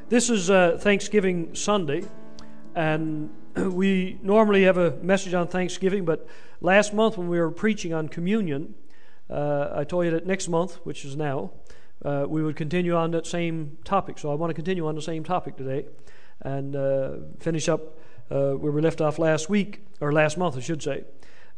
This is Thanksgiving Sunday, and we normally have a message on Thanksgiving, but last month when we were preaching on communion, I told you that next month, which is now, we would continue on that same topic. So I want to continue on the same topic today and finish up where we left off last month, I should say.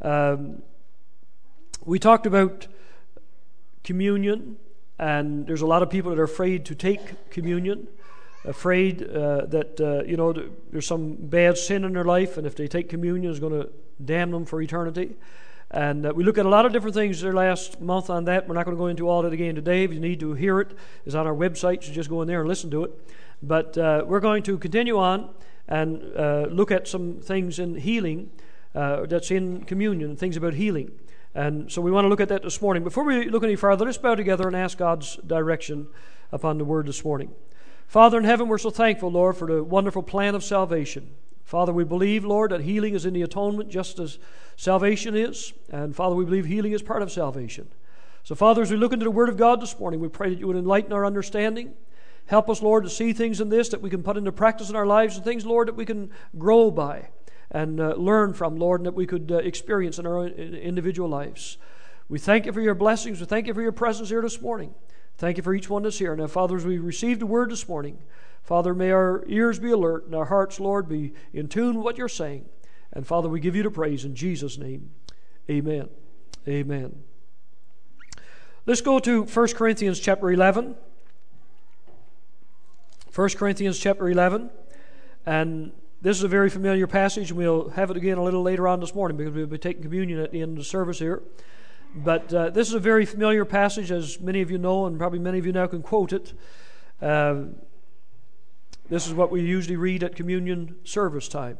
We talked about communion, and there's a lot of people that are afraid to take communion, afraid that there's some bad sin in their life, and if they take communion, it's going to damn them for eternity. And we look at a lot of different things there last month on that. We're not going to go into all that again today. If you need to hear it, it's on our website, so just go in there and listen to it. But we're going to continue on and look at some things in healing that's in communion, things about healing. And so we want to look at that this morning. Before we look any further, let's bow together and ask God's direction upon the Word this morning. Father in heaven, we're so thankful, Lord, for the wonderful plan of salvation. Father, we believe, Lord, that healing is in the atonement just as salvation is. And Father, we believe healing is part of salvation. So Father, as we look into the Word of God this morning, we pray that you would enlighten our understanding. Help us, Lord, to see things in this that we can put into practice in our lives, and things, Lord, that we can grow by and learn from, Lord, and that we could experience in our own individual lives. We thank you for your blessings. We thank you for your presence here this morning. Thank you for each one that's here. Now, Father, as we received the word this morning, Father, may our ears be alert and our hearts, Lord, be in tune with what you're saying. And, Father, we give you the praise in Jesus' name. Amen. Amen. Let's go to 1 Corinthians chapter 11. 1 Corinthians chapter 11. And this is a very familiar passage, and we'll have it again a little later on this morning because we'll be taking communion at the end of the service here. But this is a very familiar passage, as many of you know, and probably many of you now can quote it. This is what we usually read at communion service time.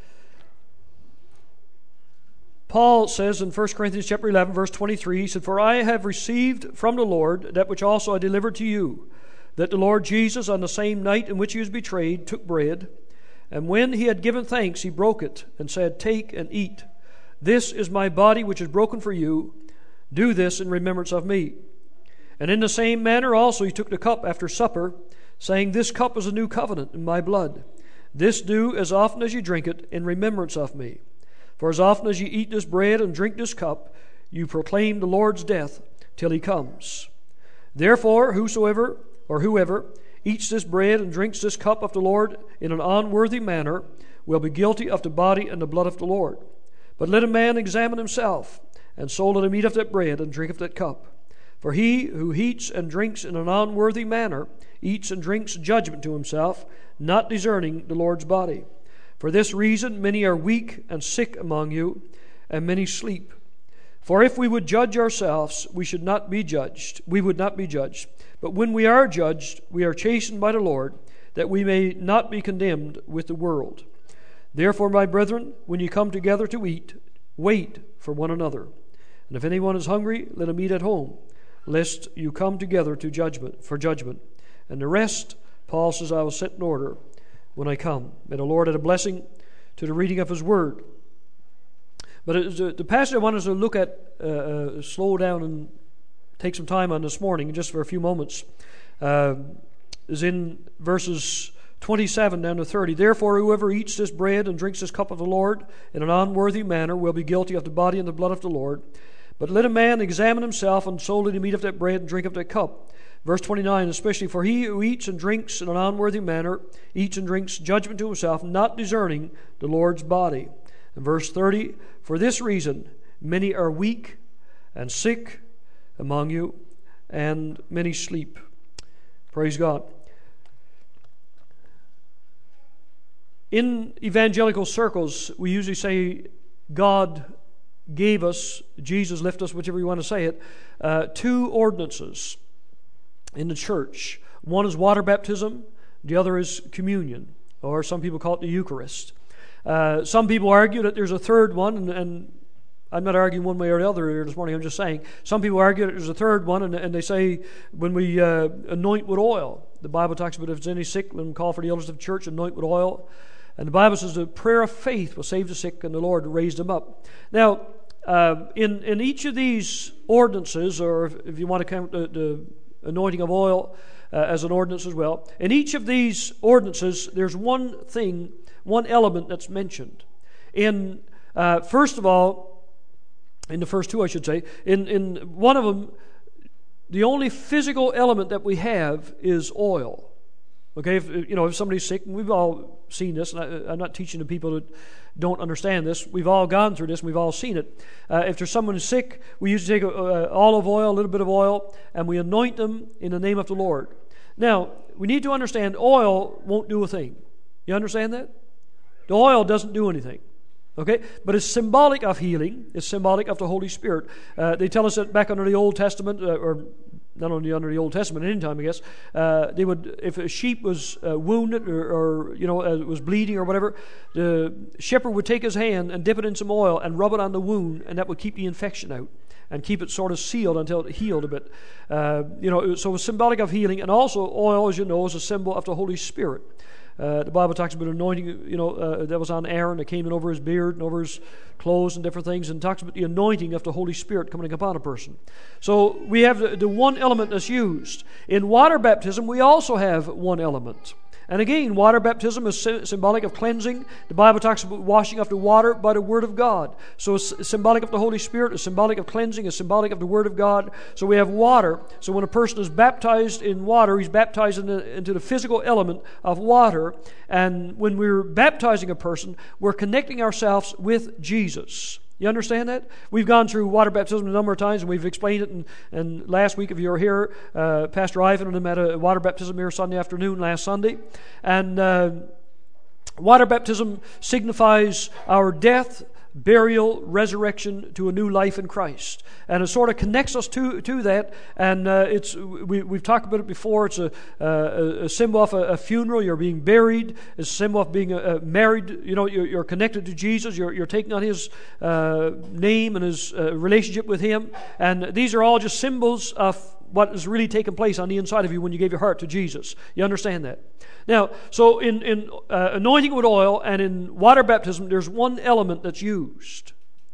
Paul says in 1 Corinthians chapter 11, verse 23, he said, "For I have received from the Lord that which also I delivered to you, that the Lord Jesus, on the same night in which he was betrayed, took bread, and when he had given thanks, he broke it, and said, 'Take and eat. This is my body which is broken for you. Do this in remembrance of me.' And in the same manner also he took the cup after supper, saying, 'This cup is a new covenant in my blood. This do as often as you drink it in remembrance of me. For as often as you eat this bread and drink this cup, you proclaim the Lord's death till he comes. Therefore, whoever eats this bread and drinks this cup of the Lord in an unworthy manner will be guilty of the body and the blood of the Lord. But let a man examine himself, and so let him eat of that bread and drink of that cup. For he who eats and drinks in an unworthy manner eats and drinks judgment to himself, not discerning the Lord's body. For this reason many are weak and sick among you, and many sleep. For if we would judge ourselves, we would not be judged. But when we are judged, we are chastened by the Lord, that we may not be condemned with the world. Therefore, my brethren, when you come together to eat, wait for one another. And if anyone is hungry, let him eat at home, lest you come together for judgment. And the rest, Paul says, I will set in order when I come. May the Lord add a blessing to the reading of his word. But the passage I want us to look at, slow down and take some time on this morning, just for a few moments, is in verses 27 down to 30. Therefore, whoever eats this bread and drinks this cup of the Lord in an unworthy manner will be guilty of the body and the blood of the Lord. But let a man examine himself, and so let him eat of that bread and drink of that cup. Verse 29, especially, for he who eats and drinks in an unworthy manner eats and drinks judgment to himself, not discerning the Lord's body. And verse 30, for this reason many are weak and sick among you, and many sleep. Praise God. In evangelical circles, we usually say God gave us, Jesus left us, whichever you want to say it, two ordinances in the church. One is water baptism, the other is communion, or some people call it the Eucharist. Some people argue that there's a third one, and I'm not arguing one way or the other here this morning. I'm just saying some people argue that there's a third one, and they say when we anoint with oil, the Bible talks about if there's any sick, let them call for the elders of the church, anoint with oil. And the Bible says the prayer of faith will save the sick, and the Lord raised them up. Now, in each of these ordinances, or if you want to count the anointing of oil as an ordinance as well. In each of these ordinances, there's one element that's mentioned. First of all, in the first two, I should say, in one of them, the only physical element that we have is oil. Okay, if somebody's sick, and we've all seen this, and I'm not teaching the people that don't understand this. We've all gone through this, and we've all seen it. If there's someone sick, we usually take olive oil, a little bit of oil, and we anoint them in the name of the Lord. Now, we need to understand oil won't do a thing. You understand that? The oil doesn't do anything. Okay? But it's symbolic of healing. It's symbolic of the Holy Spirit. They tell us that back under the Old Testament, or not only under the Old Testament, any time, I guess, they would, if a sheep was wounded or was bleeding or whatever, the shepherd would take his hand and dip it in some oil and rub it on the wound, and that would keep the infection out and keep it sort of sealed until it healed a bit. So it was symbolic of healing, and also oil, as you know, is a symbol of the Holy Spirit. The Bible talks about anointing, that was on Aaron, that came in over his beard and over his clothes and different things, and talks about the anointing of the Holy Spirit coming upon a person. So we have the one element that's used. In water baptism, we also have one element. And again, water baptism is symbolic of cleansing. The Bible talks about washing off the water by the Word of God. So it's symbolic of the Holy Spirit, it's symbolic of cleansing, it's symbolic of the Word of God. So we have water. So when a person is baptized in water, he's baptized into the physical element of water. And when we're baptizing a person, we're connecting ourselves with Jesus. You understand that? We've gone through water baptism a number of times, and we've explained it. And last week, if you were here, Pastor Ivan and him had a water baptism here Sunday afternoon, last Sunday. And water baptism signifies our death, burial, resurrection to a new life in Christ. And it sort of connects us to that. And we've talked about it before. It's a symbol of a funeral. You're being buried. It's a symbol of being married. You're connected to Jesus. You're taking on His name and His relationship with Him. And these are all just symbols of what is really taking place on the inside of you when you gave your heart to Jesus. You understand that? Now, so in anointing with oil and in water baptism, there's one element that's used.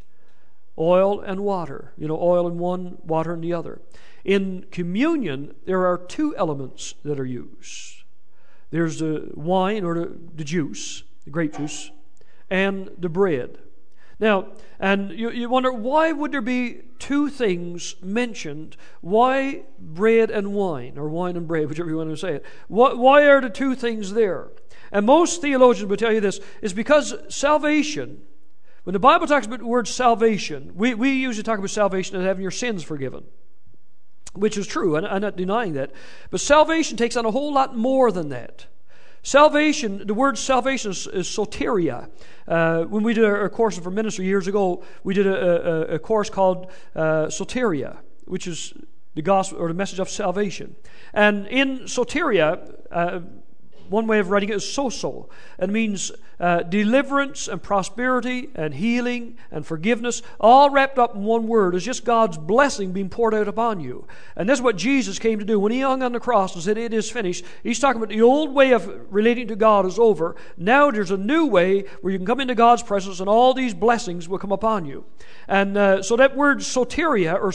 Oil and water. Oil in one, water in the other. In communion, there are two elements that are used. There's the wine, or the juice, the grape juice, and the bread. Now, and you wonder, why would there be two things mentioned? Why bread and wine, or wine and bread, whichever you want to say it? Why are the two things there? And most theologians will tell you this, is because salvation, when the Bible talks about the word salvation, we usually talk about salvation as having your sins forgiven, which is true, I'm not denying that. But salvation takes on a whole lot more than that. Salvation, the word salvation is soteria. When we did our course for ministry years ago, we did a course called soteria, which is the gospel or the message of salvation. And in soteria, one way of writing it is sozo. It means deliverance and prosperity and healing and forgiveness, all wrapped up in one word. It's just God's blessing being poured out upon you. And that's what Jesus came to do. When He hung on the cross and said, "It is finished," He's talking about the old way of relating to God is over. Now there's a new way where you can come into God's presence and all these blessings will come upon you. And so that word soteria, or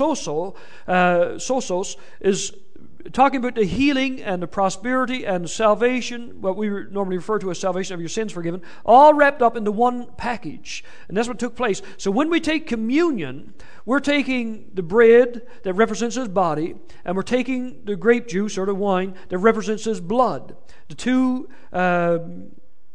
sosos, is talking about the healing and the prosperity and salvation, what we normally refer to as salvation of your sins forgiven, all wrapped up into one package. And that's what took place. So when we take communion, we're taking the bread that represents His body, and we're taking the grape juice or the wine that represents His blood. The two, the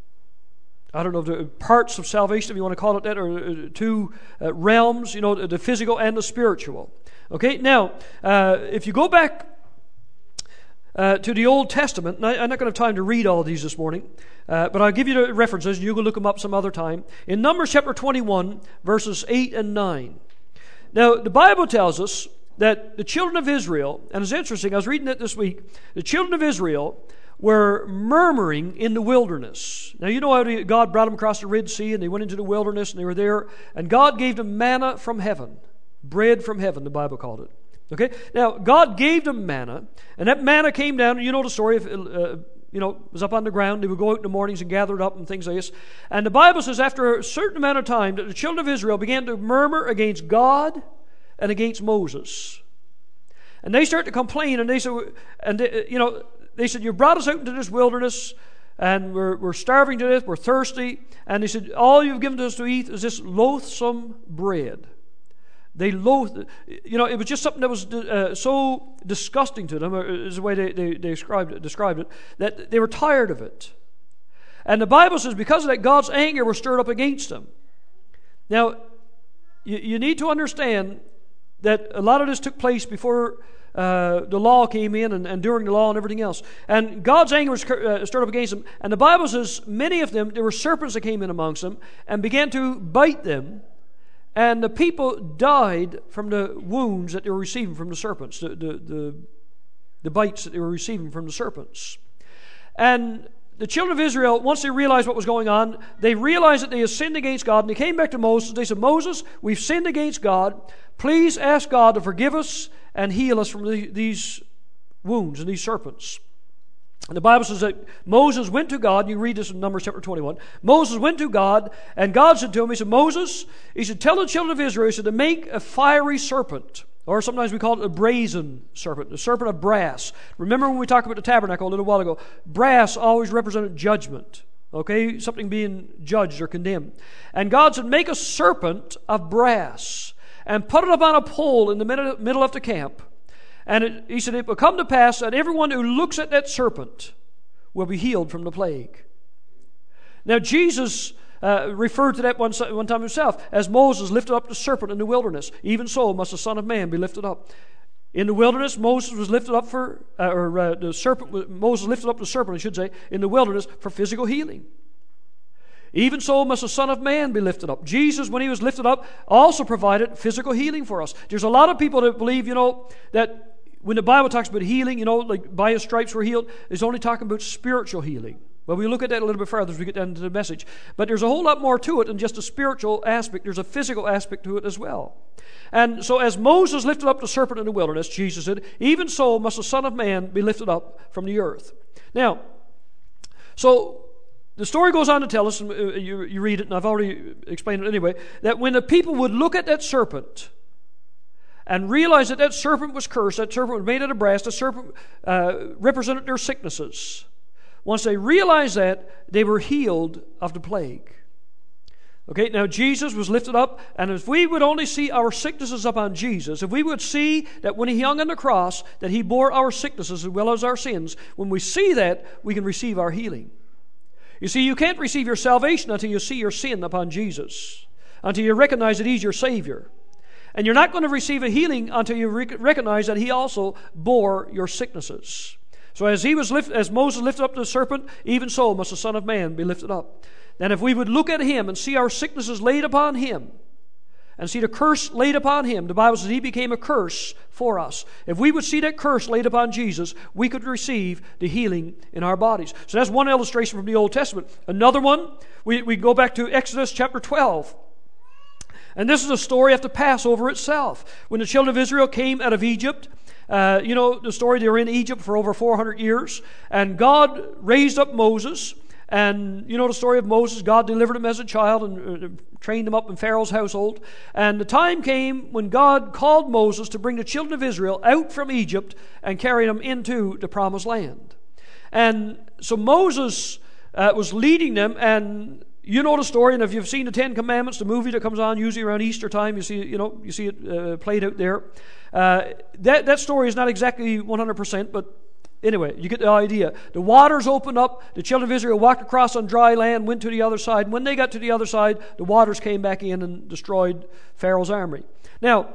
parts of salvation, if you want to call it that, or two realms, the physical and the spiritual. Okay, now, if you go back to the Old Testament, and I'm not going to have time to read all of these this morning, but I'll give you the references, and you can look them up some other time. In Numbers chapter 21, verses 8 and 9. Now, the Bible tells us that the children of Israel, and it's interesting, I was reading it this week, the children of Israel were murmuring in the wilderness. Now, you know how God brought them across the Red Sea, and they went into the wilderness, and they were there, and God gave them manna from heaven, bread from heaven, the Bible called it. Okay, now God gave them manna, and that manna came down. You know the story. It was up on the ground. They would go out in the mornings and gather it up and things like this. And the Bible says, after a certain amount of time, that the children of Israel began to murmur against God and against Moses. And they start to complain, and they said, they said, you brought us out into this wilderness, and we're starving to death, we're thirsty. And they said, all you've given us to eat is this loathsome bread. They loathed it. It was just something that was so disgusting to them, is the way they described it, that they were tired of it. And the Bible says because of that, God's anger was stirred up against them. Now, you need to understand that a lot of this took place before the law came in and during the law and everything else. And God's anger was stirred up against them. And the Bible says many of them, there were serpents that came in amongst them and began to bite them. And the people died from the wounds that they were receiving from the serpents, the bites that they were receiving from the serpents. And the children of Israel, once they realized what was going on, they realized that they had sinned against God, and they came back to Moses. They said, Moses, we've sinned against God. Please ask God to forgive us and heal us from these wounds and these serpents. And the Bible says that Moses went to God, and you read this in Numbers chapter 21. Moses went to God, and God said to him, he said, Moses, he said, tell the children of Israel, he said, to make a fiery serpent, or sometimes we call it a brazen serpent, a serpent of brass. Remember when we talked about the tabernacle a little while ago, brass always represented judgment, okay, something being judged or condemned. And God said, make a serpent of brass, and put it up on a pole in the middle of the camp. And he said, it will come to pass that everyone who looks at that serpent will be healed from the plague. Now, Jesus referred to that one time himself, as Moses lifted up the serpent in the wilderness. Even so must the Son of Man be lifted up. In the wilderness, Moses was lifted up Moses lifted up the serpent, I should say, in the wilderness for physical healing. Even so must the Son of Man be lifted up. Jesus, when he was lifted up, also provided physical healing for us. There's a lot of people that believe, that when the Bible talks about healing, like by his stripes we're healed, it's only talking about spiritual healing. Well, we look at that a little bit further as we get down into the message. But there's a whole lot more to it than just a spiritual aspect. There's a physical aspect to it as well. And so as Moses lifted up the serpent in the wilderness, Jesus said, even so must the Son of Man be lifted up from the earth. Now, so the story goes on to tell us, and you read it, and I've already explained it anyway, that when the people would look at that serpent and realize that serpent was cursed, that serpent was made out of brass, the serpent represented their sicknesses. Once they realized that, they were healed of the plague. Okay, now Jesus was lifted up, and if we would only see our sicknesses upon Jesus, if we would see that when he hung on the cross, that he bore our sicknesses as well as our sins, when we see that, we can receive our healing. You see, you can't receive your salvation until you see your sin upon Jesus, until you recognize that he's your Savior. And you're not going to receive a healing until you recognize that he also bore your sicknesses. So as Moses lifted up the serpent, even so must the Son of Man be lifted up. And if we would look at him and see our sicknesses laid upon him, and see the curse laid upon him, the Bible says he became a curse for us. If we would see that curse laid upon Jesus, we could receive the healing in our bodies. So that's one illustration from the Old Testament. Another one, we go back to Exodus chapter 12. And this is a story of the Passover itself. When the children of Israel came out of Egypt, the story, they were in Egypt for over 400 years, and God raised up Moses. And you know the story of Moses. God delivered him as a child and trained him up in Pharaoh's household. And the time came when God called Moses to bring the children of Israel out from Egypt and carry them into the promised land. And so Moses was leading them, and you know the story. And if you've seen the Ten Commandments, the movie that comes on usually around Easter time, you see it played out there. That story is not exactly 100%, but anyway, you get the idea. The waters opened up. The children of Israel walked across on dry land, went to the other side. When they got to the other side, the waters came back in and destroyed Pharaoh's army. Now,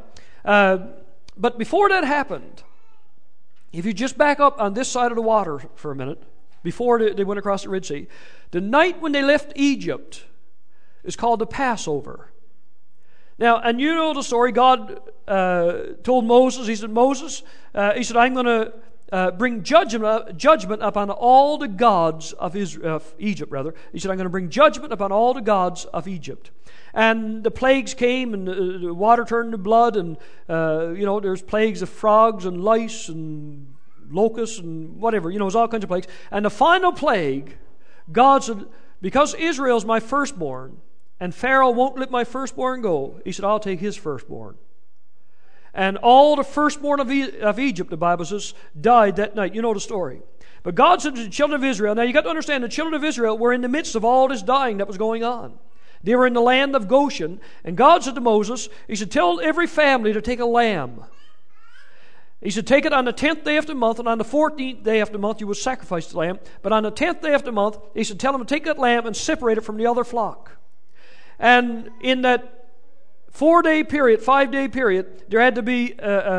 but before that happened, if you just back up on this side of the water for a minute, before they went across the Red Sea, the night when they left Egypt is called the Passover. Now, and you know the story. God told Moses, he said, I'm going to bring judgment upon all the gods of Egypt, rather. He said, I'm going to bring judgment upon all the gods of Egypt. And the plagues came, and the water turned to blood, and, there's plagues of frogs and lice and locusts and whatever. There's all kinds of plagues. And the final plague, God said, because Israel's my firstborn, and Pharaoh won't let my firstborn go, he said, I'll take his firstborn. And all the firstborn of Egypt, the Bible says, died that night. You know the story. But God said to the children of Israel, now you got to understand, the children of Israel were in the midst of all this dying that was going on. They were in the land of Goshen, and God said to Moses, He said, tell every family to take a lamb. He said, take it on the 10th day of the month, and on the 14th day of the month you will sacrifice the lamb. But on the 10th day of the month, He said, tell them to take that lamb and separate it from the other flock. And in that 4-day period, 5-day period, there had to be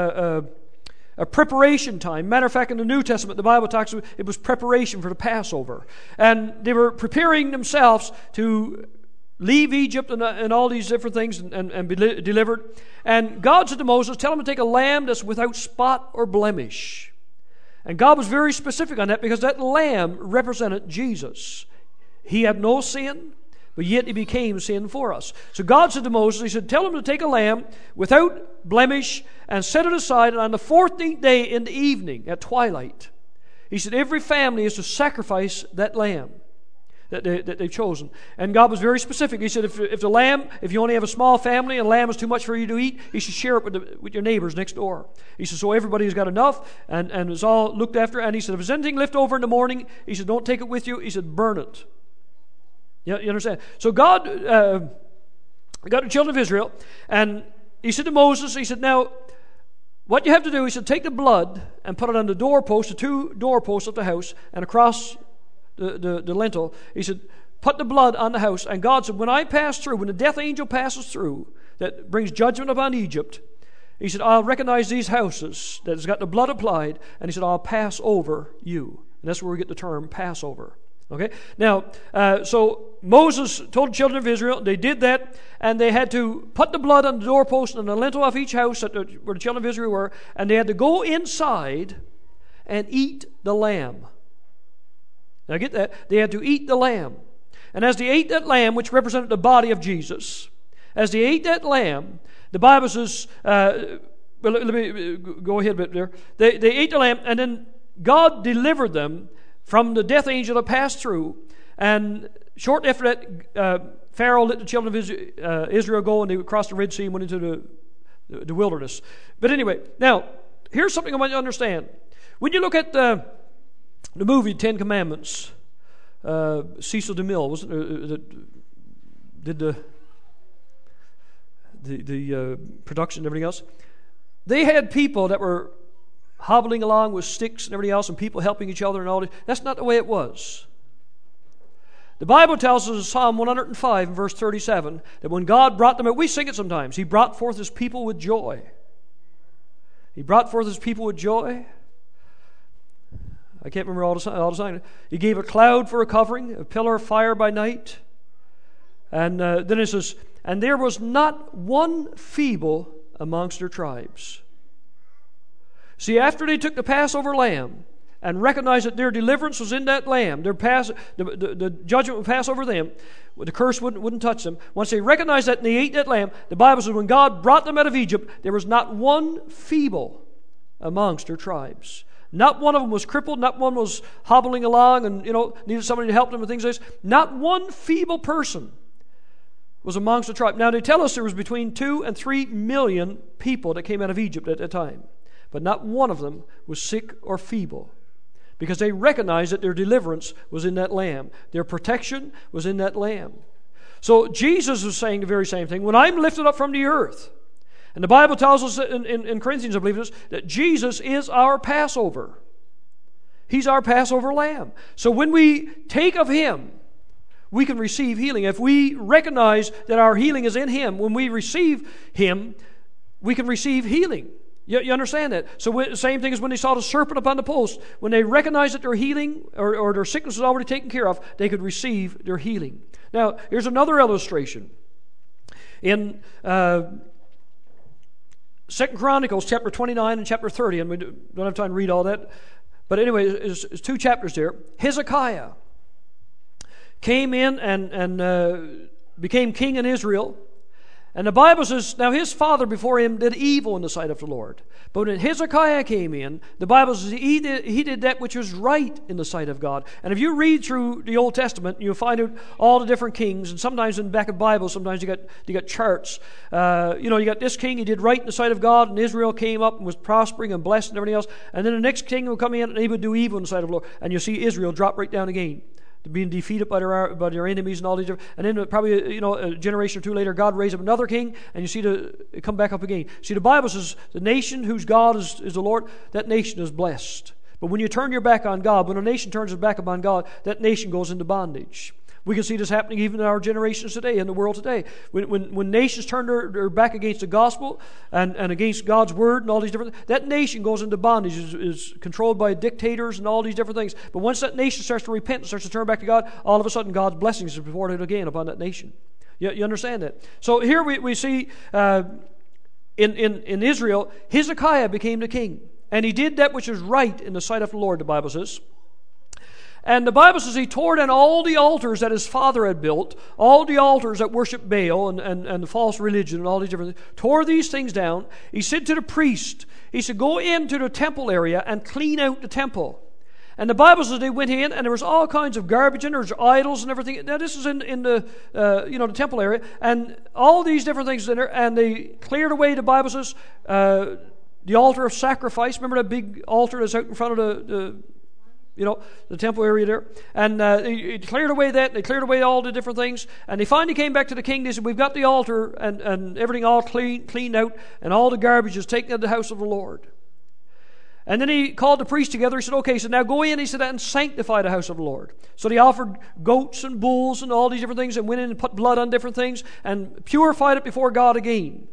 a preparation time. Matter of fact, in the New Testament, the Bible talks about it was preparation for the Passover. And they were preparing themselves to leave Egypt and all these different things and be delivered. And God said to Moses, tell them to take a lamb that's without spot or blemish. And God was very specific on that because that lamb represented Jesus. He had no sin, but yet He became sin for us. So God said to Moses, He said, tell them to take a lamb without blemish and set it aside. And on the 14th day in the evening at twilight, He said, every family is to sacrifice that lamb that they've chosen. And God was very specific. He said, if you only have a small family and lamb is too much for you to eat, you should share it with your neighbors next door. He said, so everybody's got enough and it's all looked after. And He said, if there's anything left over in the morning, He said, don't take it with you. He said, burn it. You understand? So God got the children of Israel, and He said to Moses, He said, now, what you have to do, He said, take the blood and put it on the doorpost, the 2 doorposts of the house, and across the lintel. He said, put the blood on the house. And God said, when I pass through, when the death angel passes through, that brings judgment upon Egypt, He said, I'll recognize these houses that has got the blood applied, and He said, I'll pass over you. And that's where we get the term Passover. Okay. Now, so Moses told the children of Israel, they did that, and they had to put the blood on the doorpost and the lintel of each house where the children of Israel were, and they had to go inside and eat the lamb. Now get that? They had to eat the lamb. And as they ate that lamb, which represented the body of Jesus, as they ate that lamb, the Bible says, well, let me go ahead a bit there. They ate the lamb, and then God delivered them from the death angel that passed through. And shortly after that, Pharaoh let the children of Israel go, and they crossed the Red Sea and went into the wilderness. But anyway, now, here's something I want you to understand. When you look at the movie 10 Commandments, Cecil DeMille wasn't did the production and everything else. They had people that were hobbling along with sticks and everything else, and people helping each other and all this. That's not the way it was. The Bible tells us in Psalm 105 and verse 37 that when God brought them out, we sing it sometimes, He brought forth His people with joy. He brought forth His people with joy. I can't remember all the time. He gave a cloud for a covering, a pillar of fire by night. And then it says, and there was not one feeble amongst their tribes. See, after they took the Passover lamb and recognized that their deliverance was in that lamb, the judgment would pass over them, the curse wouldn't touch them. Once they recognized that and they ate that lamb, the Bible says when God brought them out of Egypt, there was not one feeble amongst their tribes. Not one of them was crippled. Not one was hobbling along and, needed somebody to help them with things like this. Not one feeble person was amongst the tribe. Now, they tell us there was between 2 and 3 million people that came out of Egypt at that time. But not one of them was sick or feeble, because they recognized that their deliverance was in that lamb. Their protection was in that lamb. So Jesus was saying the very same thing. When I'm lifted up from the earth, and the Bible tells us in Corinthians, I believe it is, that Jesus is our Passover. He's our Passover lamb. So when we take of Him, we can receive healing. If we recognize that our healing is in Him, when we receive Him, we can receive healing. You understand that? So the same thing as when they saw the serpent upon the post. When they recognized that their healing or their sickness was already taken care of, they could receive their healing. Now, here's another illustration. In 2 Chronicles chapter 29 and chapter 30, and we don't have time to read all that, but anyway, it's 2 chapters there. Hezekiah came in and became king in Israel, And the Bible says, now his father before him did evil in the sight of the Lord. But when Hezekiah came in, the Bible says he did that which was right in the sight of God. And if you read through the Old Testament, you'll find out all the different kings. And sometimes in the back of the Bible, sometimes you got charts. You got this king, he did right in the sight of God, and Israel came up and was prospering and blessed and everything else. And then the next king would come in and he would do evil in the sight of the Lord. And you see Israel drop right down again, being defeated by their enemies and all these different, and then probably a generation or two later, God raised up another king, and you see it come back up again. See, the Bible says the nation whose God is the Lord, that nation is blessed. But when you turn your back on God, when a nation turns its back upon God, that nation goes into bondage. We can see this happening even in our generations today, in the world today. When nations turn their back against the gospel and against God's word and all these different things, that nation goes into bondage, is controlled by dictators and all these different things. But once that nation starts to repent and starts to turn back to God, all of a sudden God's blessings are poured out again upon that nation. You understand that? So here we see in Israel, Hezekiah became the king. And he did that which was right in the sight of the Lord, the Bible says. And the Bible says he tore down all the altars that his father had built, all the altars that worship Baal and the false religion and all these different things. Tore these things down. He said to the priest, he said, go into the temple area and clean out the temple. And the Bible says they went in and there was all kinds of garbage in there, there's idols and everything. Now this is in the the temple area, and all these different things in there, and they cleared away, the Bible says, the altar of sacrifice. Remember that big altar that's out in front of the temple area there. And they cleared away that. They cleared away all the different things. And they finally came back to the king. They said, we've got the altar and everything all cleaned out, and all the garbage is taken out of the house of the Lord. And then he called the priest together. He said, okay, so now go in, he said, and sanctify the house of the Lord. So they offered goats and bulls and all these different things, and went in and put blood on different things and purified it before God again.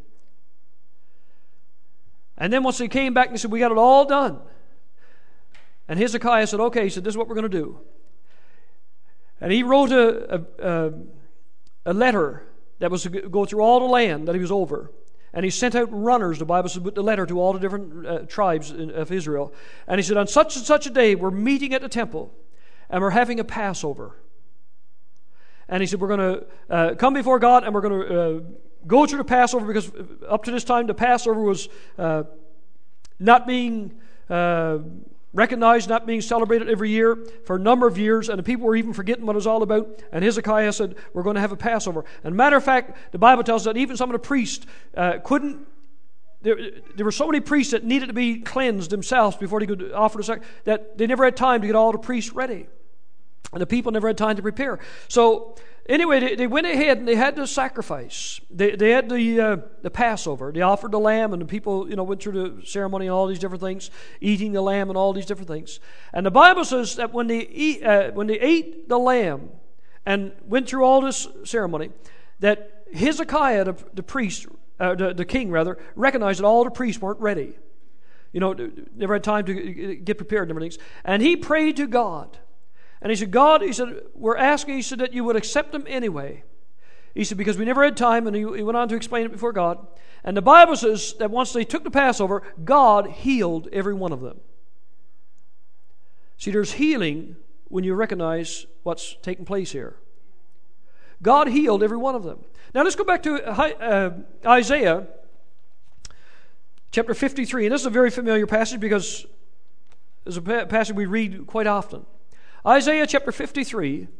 And then once they came back, they said, we got it all done. And Hezekiah said, okay, he said, this is what we're going to do. And he wrote a letter that was to go through all the land that he was over. And he sent out runners, the Bible says, with the letter to all the different tribes of Israel. And he said, on such and such a day, we're meeting at the temple, and we're having a Passover. And he said, we're going to come before God, and we're going to go through the Passover, because up to this time, the Passover was not being recognized, not being celebrated every year for a number of years, and the people were even forgetting what it was all about. And Hezekiah said, we're going to have a Passover. And matter of fact, the Bible tells us that even some of the priests couldn't, there were so many priests that needed to be cleansed themselves before they could offer the sacrifice, that they never had time to get all the priests ready. And the people never had time to prepare. So anyway, they went ahead and they had the sacrifice. They had the Passover. They offered the lamb, and the people went through the ceremony and all these different things, eating the lamb and all these different things. And the Bible says that when they ate the lamb and went through all this ceremony, that Hezekiah, the priest, the king rather, recognized that all the priests weren't ready. Never had time to get prepared and everything. And he prayed to God. And he said, God, he said, we're asking, he said, that you would accept them anyway. He said, because we never had time, and he went on to explain it before God. And the Bible says that once they took the Passover, God healed every one of them. See, there's healing when you recognize what's taking place here. God healed every one of them. Now let's go back to Isaiah chapter 53. And this is a very familiar passage because it's a passage we read quite often. Isaiah chapter 53,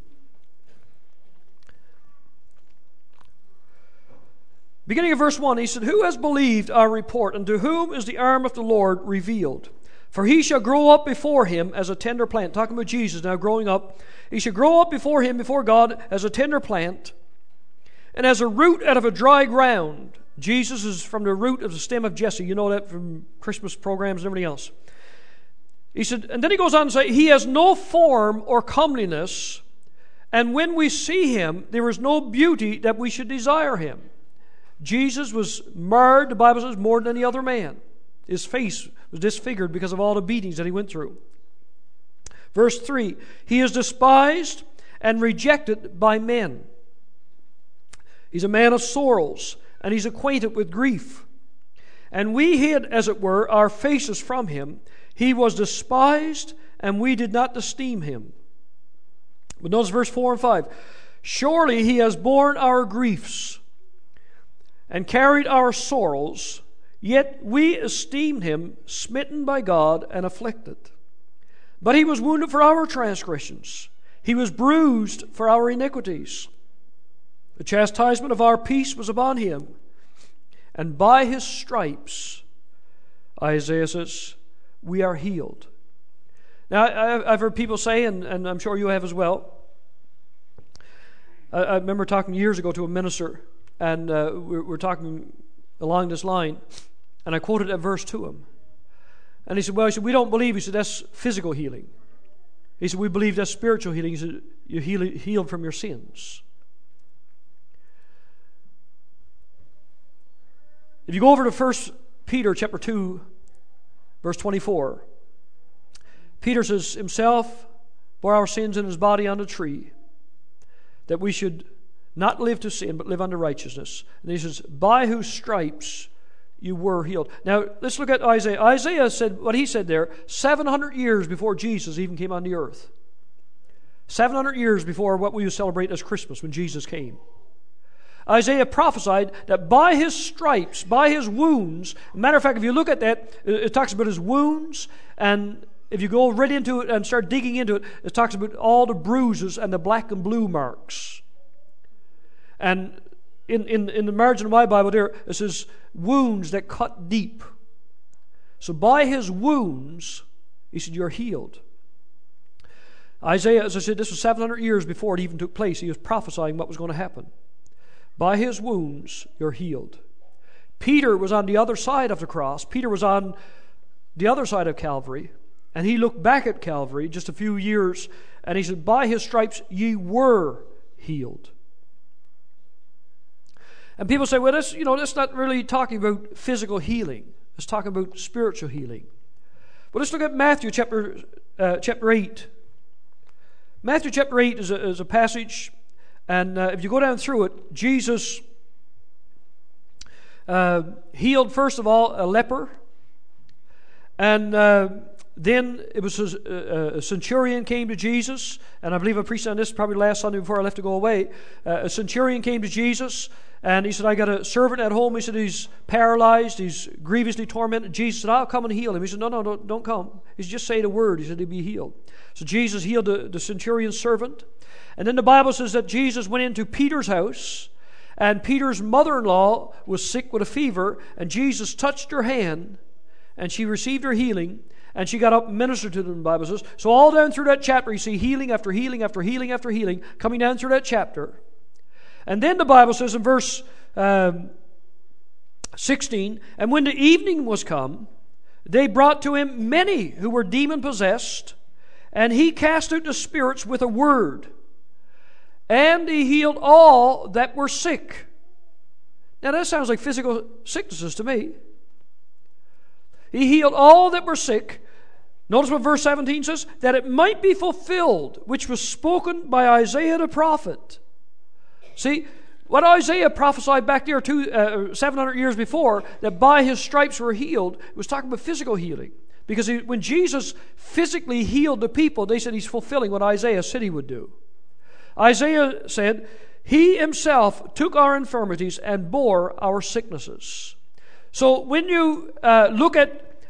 beginning of verse 1, he said, who has believed our report, and to whom is the arm of the Lord revealed? For he shall grow up before him as a tender plant. Talking about Jesus now growing up. He shall grow up before him, before God, as a tender plant, and as a root out of a dry ground. Jesus is from the root of the stem of Jesse. You know that from Christmas programs and everything else. He said, and then he goes on to say, he has no form or comeliness, and when we see him, there is no beauty that we should desire him. Jesus was marred, the Bible says, more than any other man. His face was disfigured because of all the beatings that he went through. Verse 3, he is despised and rejected by men. He's a man of sorrows, and he's acquainted with grief. And we hid, as it were, our faces from him. He was despised, and we did not esteem him. But notice verse 4 and 5. Surely he has borne our griefs, and carried our sorrows, yet we esteemed him smitten by God and afflicted. But he was wounded for our transgressions, he was bruised for our iniquities. The chastisement of our peace was upon him, and by his stripes, Isaiah says, we are healed. Now, I've heard people say, and I'm sure you have as well, I remember talking years ago to a minister, and we're talking along this line, and I quoted a verse to him. And he said, well, we don't believe. He said, that's physical healing. He said, we believe that's spiritual healing. He said, you're healed from your sins. If you go over to 1 Peter chapter 2, verse 24, Peter says, himself bore our sins in his body on the tree, that we should not live to sin, but live unto righteousness. And he says, by whose stripes you were healed. Now, let's look at Isaiah. Isaiah said what he said there 700 years before Jesus even came on the earth. 700 years before what we would celebrate as Christmas, when Jesus came. Isaiah prophesied that by his stripes, by his wounds, matter of fact, if you look at that, it talks about his wounds, and if you go right into it and start digging into it, it talks about all the bruises and the black and blue marks. And in the margin of my Bible there, it says, wounds that cut deep. So by his wounds, he said, you're healed. Isaiah, as I said, this was 700 years before it even took place. He was prophesying what was going to happen. By his wounds, you're healed. Peter was on the other side of the cross. Peter was on the other side of Calvary. And he looked back at Calvary just a few years, and he said, by his stripes ye were healed. And people say, well, that's not really talking about physical healing. It's talking about spiritual healing. But let's look at Matthew chapter 8. Matthew chapter 8 is a passage, and if you go down through it, Jesus healed, first of all, a leper. And then it was a centurion came to Jesus, and I believe I preached on this probably last Sunday before I left to go away. A centurion came to Jesus, and he said, I got a servant at home. He said, he's paralyzed, he's grievously tormented. Jesus said, I'll come and heal him. He said, no, don't come. He said, just say the word. He said, he'll be healed. So Jesus healed the centurion's servant. And then the Bible says that Jesus went into Peter's house, and Peter's mother-in-law was sick with a fever, and Jesus touched her hand, and she received her healing, and she got up and ministered to them, the Bible says. So all down through that chapter, you see healing after healing after healing after healing coming down through that chapter. And then the Bible says in verse 16, and when the evening was come, they brought to him many who were demon-possessed, and he cast out the spirits with a word, and he healed all that were sick. Now that sounds like physical sicknesses to me. He healed all that were sick. Notice what verse 17 says, that it might be fulfilled, which was spoken by Isaiah the prophet. See, what Isaiah prophesied back there 700 years before, that by his stripes were healed, was talking about physical healing. Because when Jesus physically healed the people, they said he's fulfilling what Isaiah said he would do. Isaiah said, he himself took our infirmities and bore our sicknesses. So when you look at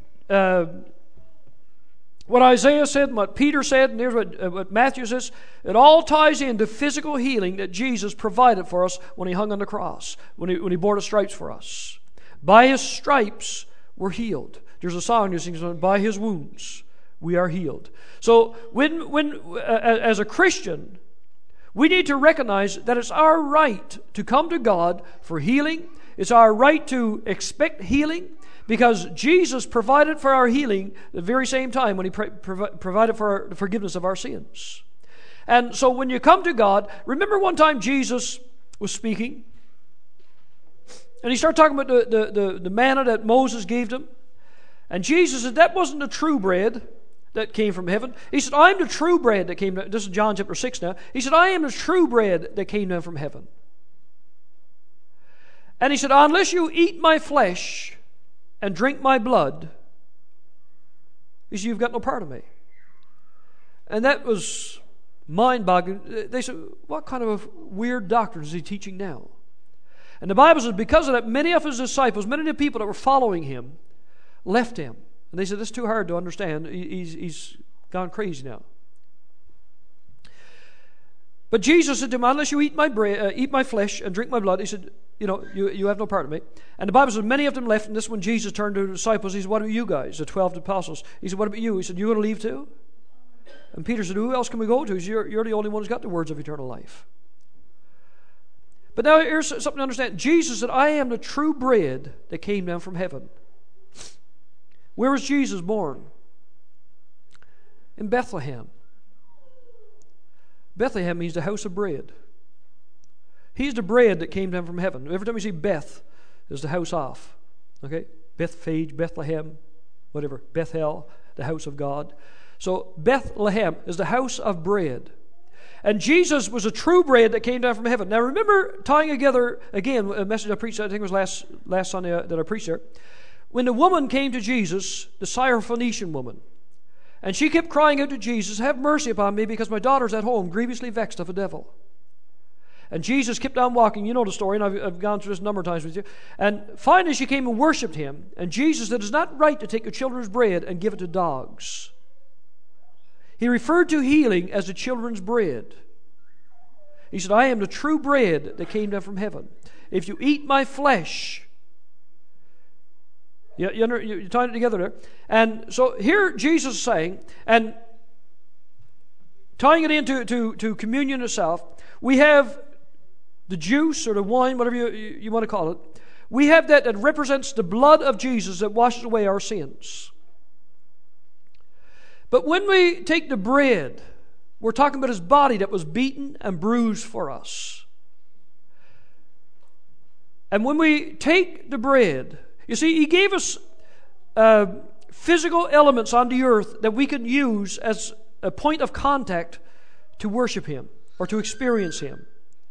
what Isaiah said and what Peter said, and here's what Matthew says, it all ties into physical healing that Jesus provided for us when he hung on the cross, when he bore the stripes for us. By his stripes we're healed. There's a song that sings, by his wounds we are healed. So when as a Christian, we need to recognize that it's our right to come to God for healing. It's our right to expect healing, because Jesus provided for our healing at the very same time when he provided for the forgiveness of our sins. And so when you come to God, remember one time Jesus was speaking, and he started talking about the manna that Moses gave them. And Jesus said, that wasn't the true bread that came from heaven. He said, I'm the true bread that came down. This is John chapter 6 now. He said, I am the true bread that came down from heaven. And he said, unless you eat my flesh and drink my blood, he said, you've got no part of me. And that was mind-boggling. They said, what kind of a weird doctrine is he teaching now? And the Bible says because of that, many of his disciples, many of the people that were following him, left him. And they said, this is too hard to understand. He's gone crazy now. But Jesus said to him, unless you eat my bread, eat my flesh and drink my blood, he said, you have no part of me. And the Bible says many of them left, and this when Jesus turned to the disciples, he said, what about you guys, the 12 apostles? He said, what about you? He said, you going to leave too? And Peter said, who else can we go to? He said, you're the only one who's got the words of eternal life. But now here's something to understand. Jesus said, I am the true bread that came down from heaven. Where was Jesus born? In Bethlehem. Bethlehem means the house of bread. He's the bread that came down from heaven. Every time you see Beth, is the house of. Okay? Bethphage, Bethlehem, whatever. Bethel, the house of God. So Bethlehem is the house of bread. And Jesus was a true bread that came down from heaven. Now remember, tying together, again, a message I preached, I think it was last Sunday that I preached there. When the woman came to Jesus, the Syrophoenician woman, and she kept crying out to Jesus, have mercy upon me because my daughter's at home, grievously vexed of a devil. And Jesus kept on walking. You know the story, and I've gone through this a number of times with you. And finally she came and worshipped him. And Jesus said, it's not right to take your children's bread and give it to dogs. He referred to healing as the children's bread. He said, I am the true bread that came down from heaven. If you eat my flesh... You're tying it together there. And so here Jesus is saying, and tying it into communion itself, we have the juice or the wine, whatever you want to call it. We have that represents the blood of Jesus that washes away our sins. But when we take the bread, we're talking about his body that was beaten and bruised for us. And when we take the bread, you see, he gave us physical elements on the earth that we can use as a point of contact to worship him or to experience him.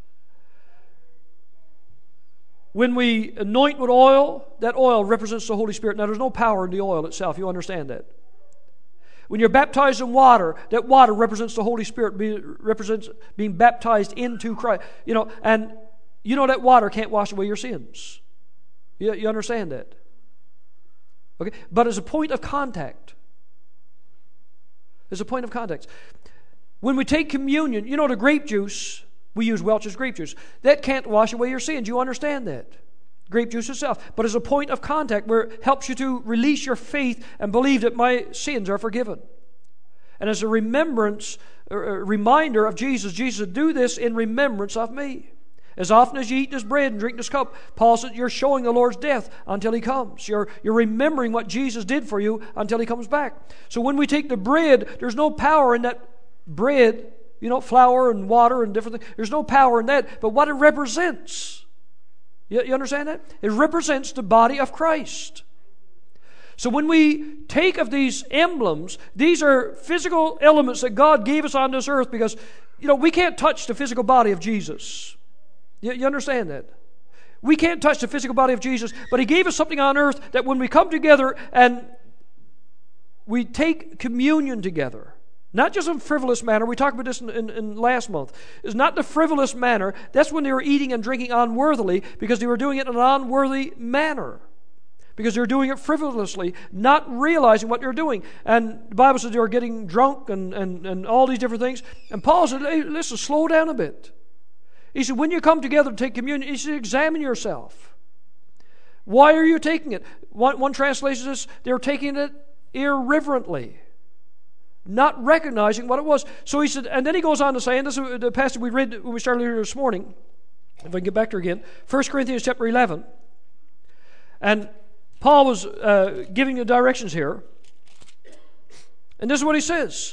When we anoint with oil, that oil represents the Holy Spirit. Now, there's no power in the oil itself. You understand that. When you're baptized in water, that water represents the Holy Spirit, represents being baptized into Christ. And that water can't wash away your sins. You understand that? Okay? But as a point of contact. As a point of contact. When we take communion, the grape juice, we use Welch's grape juice. That can't wash away your sins. You understand that? Grape juice itself. But as a point of contact where it helps you to release your faith and believe that my sins are forgiven. And as a remembrance, a reminder of Jesus said, do this in remembrance of me. As often as you eat this bread and drink this cup, Paul said, you're showing the Lord's death until he comes. You're remembering what Jesus did for you until he comes back. So when we take the bread, there's no power in that bread, flour and water and different things. There's no power in that. But what it represents, you understand that? It represents the body of Christ. So when we take of these emblems, these are physical elements that God gave us on this earth because, we can't touch the physical body of Jesus. You understand that? We can't touch the physical body of Jesus, but he gave us something on earth that when we come together and we take communion together, not just in a frivolous manner. We talked about this in last month. It's not the frivolous manner. That's when they were eating and drinking unworthily because they were doing it in an unworthy manner. Because they were doing it frivolously, not realizing what they were doing. And the Bible says they were getting drunk and all these different things. And Paul said, hey, listen, slow down a bit. He said, when you come together to take communion, he said, examine yourself. Why are you taking it? One translation says they're taking it irreverently, not recognizing what it was. So he said, and then he goes on to say, and this is the passage we read when we started here this morning, if I can get back to it again, 1 Corinthians chapter 11. And Paul was giving the directions here. And this is what he says.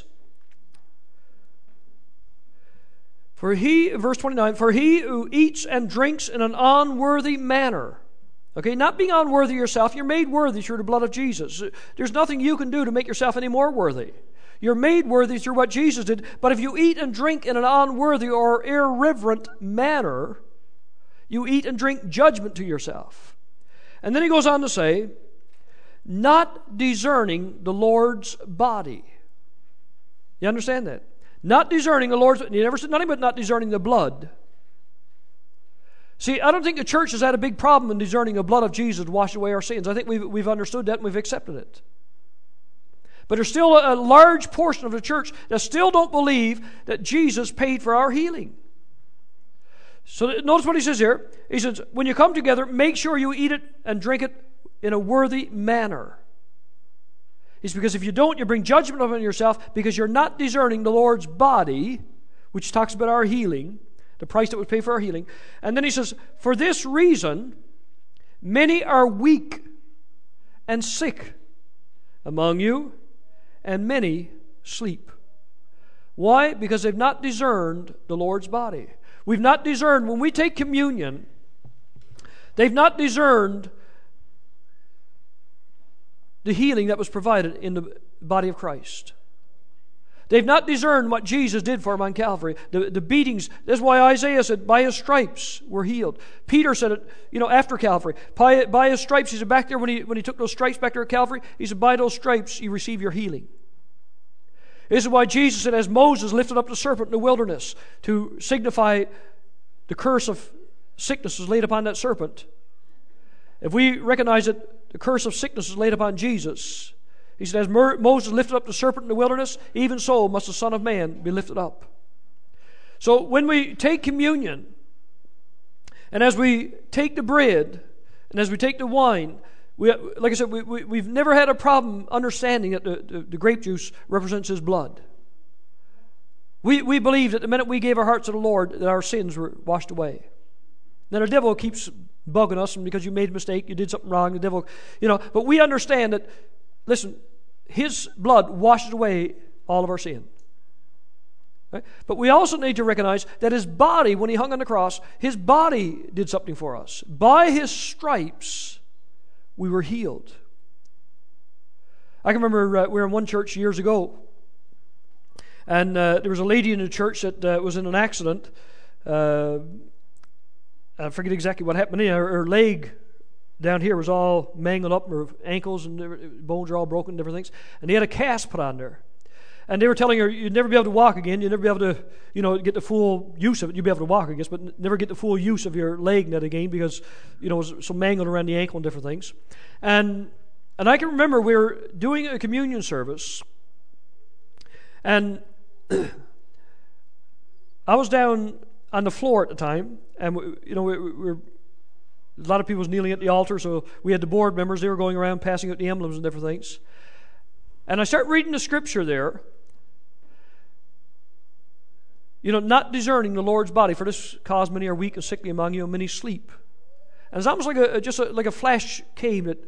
Verse 29, for he who eats and drinks in an unworthy manner. Okay, not being unworthy yourself. You're made worthy through the blood of Jesus. There's nothing you can do to make yourself any more worthy. You're made worthy through what Jesus did. But if you eat and drink in an unworthy or irreverent manner, you eat and drink judgment to yourself. And then he goes on to say, not discerning the Lord's body. You understand that? Not discerning the Lord's, you never said nothing but not discerning the blood. See, I don't think the church has had a big problem in discerning the blood of Jesus to wash away our sins. I think we've understood that and we've accepted it. But there's still a large portion of the church that still don't believe that Jesus paid for our healing. So notice what he says here. He says, when you come together, make sure you eat it and drink it in a worthy manner. It's because if you don't, you bring judgment upon yourself because you're not discerning the Lord's body, which talks about our healing, the price that was paid for our healing. And then he says, for this reason, many are weak and sick among you, and many sleep. Why? Because they've not discerned the Lord's body. We've not discerned, when we take communion, they've not discerned the healing that was provided in the body of Christ. They've not discerned what Jesus did for them on Calvary. The beatings, that's why Isaiah said, by his stripes we're healed. Peter said it, after Calvary. By his stripes, he said back there when he took those stripes back there at Calvary, he said, by those stripes you receive your healing. This is why Jesus said, as Moses lifted up the serpent in the wilderness to signify the curse of sickness was laid upon that serpent. If we recognize that the curse of sickness is laid upon Jesus, he said, as Moses lifted up the serpent in the wilderness, even so must the Son of Man be lifted up. So when we take communion, and as we take the bread, and as we take the wine, like I said, we've never had a problem understanding that the grape juice represents His blood. We believe that the minute we gave our hearts to the Lord, that our sins were washed away. Then the devil keeps bugging us, and because you made a mistake, you did something wrong, the devil, but we understand that, listen, His blood washes away all of our sin. Right? But we also need to recognize that His body, when He hung on the cross, His body did something for us. By His stripes, we were healed. I can remember we were in one church years ago, and there was a lady in the church that was in an accident. I forget exactly what happened. Her leg down here was all mangled up, her ankles and bones are all broken, different things. And they had a cast put on there. And they were telling her, you'd never be able to walk again. You'd never be able to, get the full use of it. You'd be able to walk, I guess, but never get the full use of your leg net again because, it was so mangled around the ankle and different things. And I can remember we were doing a communion service, and I was down on the floor at the time, and we were a lot of people was kneeling at the altar, so we had the board members. They were going around passing out the emblems and different things. And I start reading the scripture there, not discerning the Lord's body. For this cause many are weak and sickly among you, and many sleep. And it's almost like a flash came that,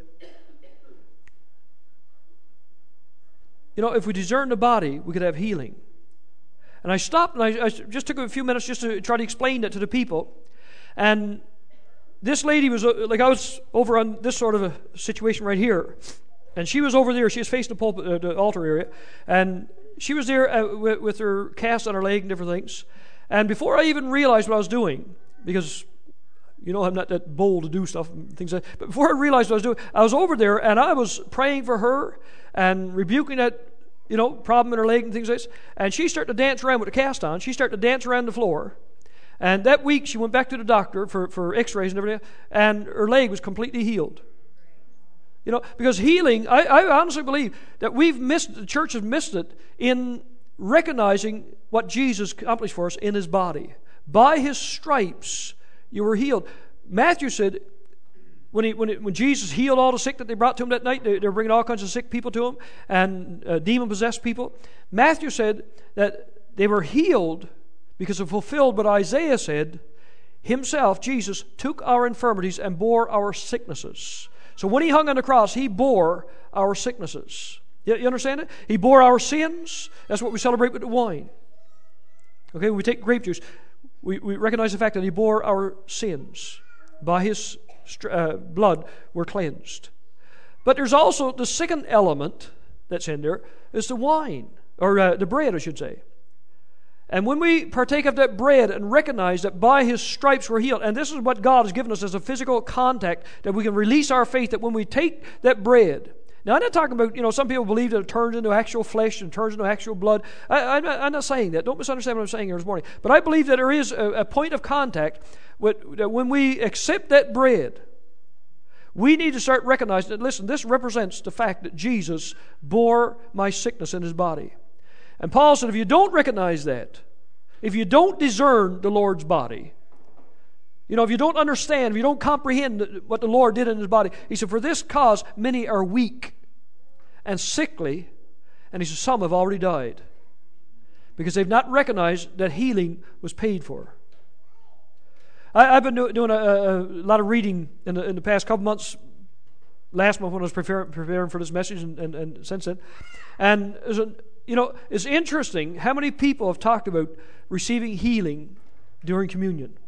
if we discern the body, we could have healing. And I stopped, and I just took a few minutes just to try to explain that to the people. And this lady was, I was over on this sort of a situation right here. And she was over there. She was facing the pulpit, the altar area. And she was there with her cast on her leg and different things. And before I even realized what I was doing, because, I'm not that bold to do stuff and things like that. But before I realized what I was doing, I was over there and I was praying for her and rebuking that, problem in her leg and things like this. And she started to dance around with the cast on. She started to dance around the floor. And that week she went back to the doctor for x-rays and everything. And her leg was completely healed. Because healing, I honestly believe that the church has missed it in recognizing what Jesus accomplished for us in His body. By His stripes, you were healed. Matthew said, when Jesus healed all the sick that they brought to Him that night, they were bringing all kinds of sick people to Him, and demon-possessed people. Matthew said that they were healed because it fulfilled what Isaiah said, Himself, Jesus, took our infirmities and bore our sicknesses. So when He hung on the cross, He bore our sicknesses. You understand it? He bore our sins. That's what we celebrate with the wine. Okay, when we take grape juice, we recognize the fact that He bore our sins. By His blood, we're cleansed. But there's also the second element that's in there, is the wine, or the bread, I should say. And when we partake of that bread and recognize that by His stripes we're healed, and this is what God has given us as a physical contact, that we can release our faith, that when we take that bread, Now, I'm not talking about, some people believe that it turns into actual flesh and turns into actual blood. I'm not saying that. Don't misunderstand what I'm saying here this morning. But I believe that there is a point of contact that when we accept that bread, we need to start recognizing that, listen, this represents the fact that Jesus bore my sickness in His body. And Paul said, if you don't recognize that, if you don't discern the Lord's body, if you don't understand, if you don't comprehend what the Lord did in His body, he said, for this cause many are weak and sickly, and he said, some have already died because they've not recognized that healing was paid for. I've been doing a lot of reading in the past couple months, last month when I was preparing for this message and since then. And, it's interesting how many people have talked about receiving healing during communion.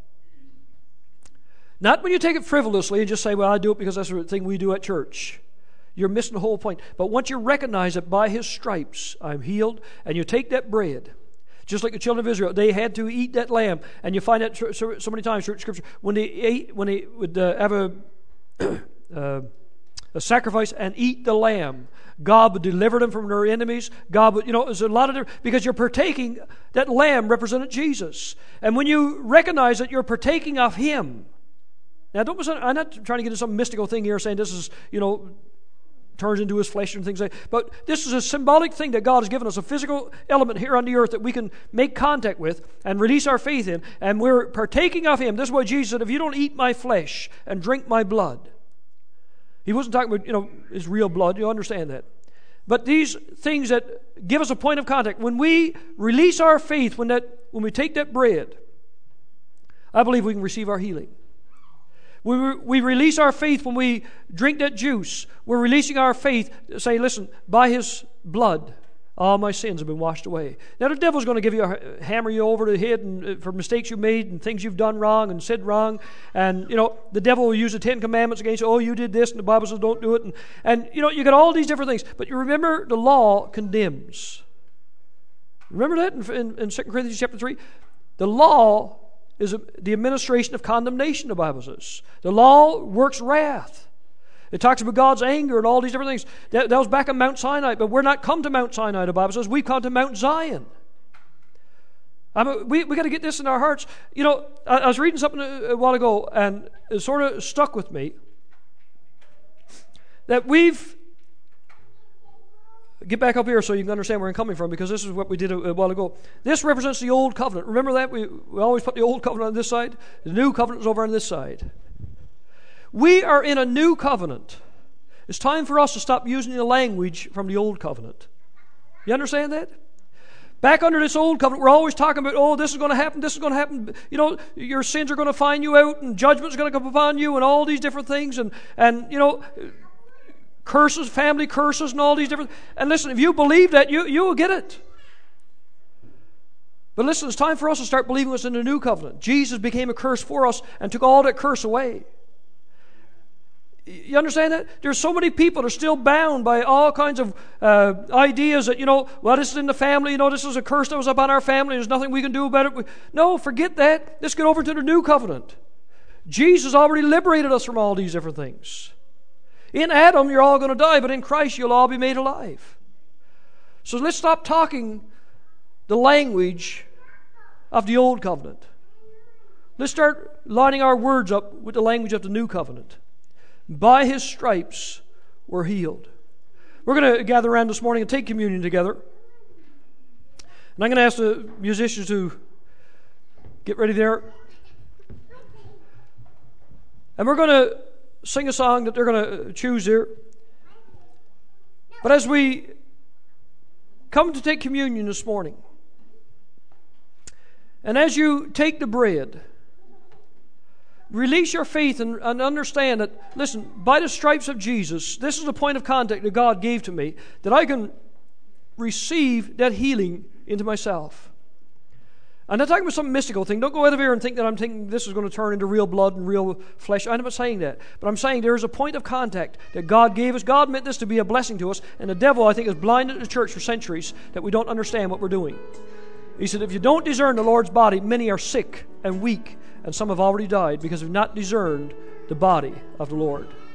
Not when you take it frivolously and just say, well, I do it because that's the thing we do at church. You're missing the whole point. But once you recognize that by His stripes I'm healed, and you take that bread, just like the children of Israel, they had to eat that lamb. And you find that so many times in Scripture, when they would have a sacrifice and eat the lamb, God would deliver them from their enemies. God would, there's a lot of different, because you're partaking, that lamb represented Jesus. And when you recognize that you're partaking of Him, now I'm not trying to get into some mystical thing here saying this is, turns into His flesh and things like that. But this is a symbolic thing that God has given us, a physical element here on the earth that we can make contact with and release our faith in. And we're partaking of Him. This is why Jesus said, if you don't eat my flesh and drink my blood. He wasn't talking about, His real blood. You understand that. But these things that give us a point of contact, when we release our faith, when we take that bread, I believe we can receive our healing. We release our faith when we drink that juice. We're releasing our faith to say, listen, by His blood, all my sins have been washed away. Now the devil's going to give you hammer you over the head and for mistakes you made and things you've done wrong and said wrong. And, the devil will use the 10 Commandments against you. Oh, you did this and the Bible says don't do it. And you got all these different things. But you remember the law condemns. Remember that in 2 Corinthians chapter 3? The law is the administration of condemnation, the Bible says. The law works wrath. It talks about God's anger and all these different things. That was back on Mount Sinai, but we're not come to Mount Sinai, the Bible says. We've come to Mount Zion. We got to get this in our hearts. I was reading something a while ago, and it sort of stuck with me. That get back up here so you can understand where I'm coming from, because this is what we did a while ago. This represents the old covenant. Remember that? We always put the old covenant on this side. The new covenant is over on this side. We are in a new covenant. It's time for us to stop using the language from the old covenant. You understand that? Back under this old covenant, we're always talking about, oh, this is going to happen, this is going to happen. Your sins are going to find you out, and judgment's going to come upon you, and all these different things, and curses, family curses, and all these different. And listen, if you believe that, you will get it. But listen, it's time for us to start believing what's in the new covenant. Jesus became a curse for us and took all that curse away. You understand that? There's so many people that are still bound by all kinds of ideas that, well, this is in the family, this is a curse that was upon our family, there's nothing we can do about it. No, forget that. Let's get over to the new covenant. Jesus already liberated us from all these different things. In Adam, you're all going to die, but in Christ, you'll all be made alive. So let's stop talking the language of the old covenant. Let's start lining our words up with the language of the new covenant. By His stripes, we're healed. We're going to gather around this morning and take communion together. And I'm going to ask the musicians to get ready there. And we're going to sing a song that they're going to choose here. But as we come to take communion this morning, and as you take the bread, release your faith and understand that, listen, by the stripes of Jesus, this is the point of contact that God gave to me, that I can receive that healing into myself. I'm not talking about some mystical thing. Don't go out of here and think that I'm thinking this is going to turn into real blood and real flesh. I'm not saying that. But I'm saying there is a point of contact that God gave us. God meant this to be a blessing to us. And the devil, I think, has blinded the church for centuries that we don't understand what we're doing. He said, if you don't discern the Lord's body, many are sick and weak, and some have already died because they've not discerned the body of the Lord.